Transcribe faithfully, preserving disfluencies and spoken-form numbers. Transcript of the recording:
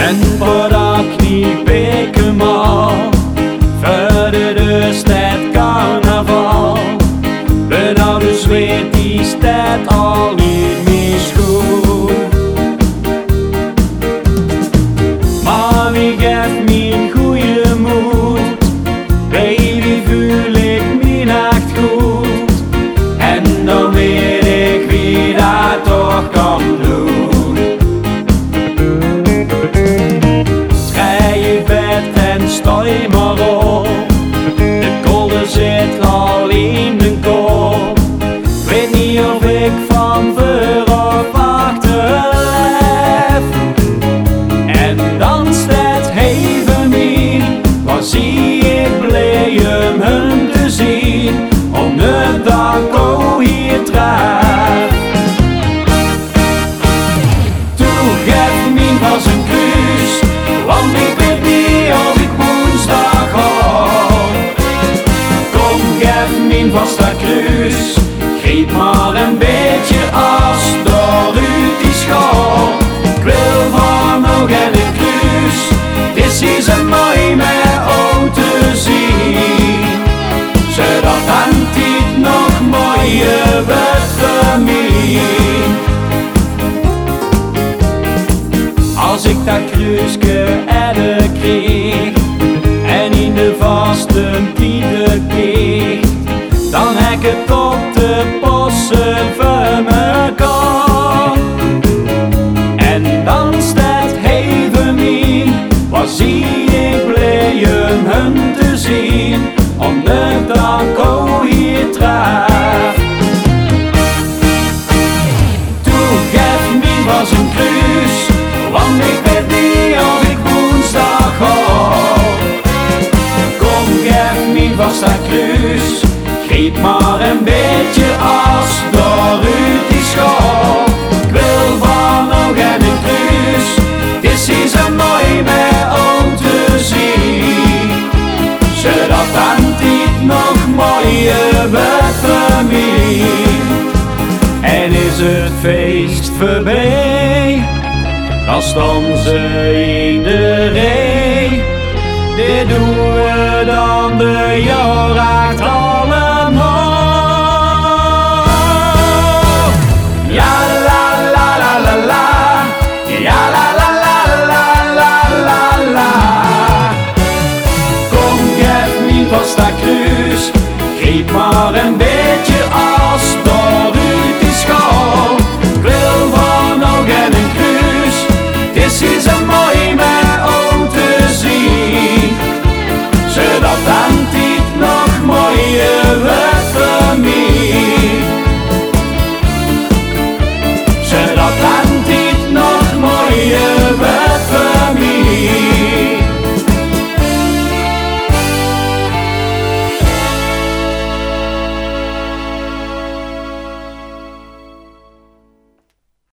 En voordat kniep ik hem al, voor de rust het carnaval. Benauwde zweet die staat al niet meer schoon. Maar wie geeft me een goeie moed, baby voel ik me nacht goed. En dan weet ik wie dat toch kan doen. Schrijf je bed en stooi maar op, de kolder zit al in de kop. Ik weet niet of ik van voor of achter leef. En dan staat even in, waar zie ik blij om hem te zien, omdat ik ook hier tref. Toen geef me pas een kus, want ik weet niet of ik woensdag ga. Kom, geef me vast dat kus, geef maar een beetje as dooruit die school. Ik wil van nog een kus, dit is een mooi met oud te zien, zodat dan dit nog mooier wordt voor mij. Als ik dat kruisje erder kreeg en in de vaste tieten keek, dan heb ik het op de posten voor mekaar. En dan staat even in, waar zie ik blij om hem te zien, omdat ik ook hier tref. Toen geef me was een kruis, want ik weet niet of ik woensdag ga. Kom, geef me vast dat kruis, geef maar een beetje as dooruit die school. Ik wil van nog een kruis, dit is een mooi met om te zien, zodat dan dit nog mooier wordt voor mij. En is het feest voorbij, dan staan ze in de rij. Dit doen we dan de jaar achteraan.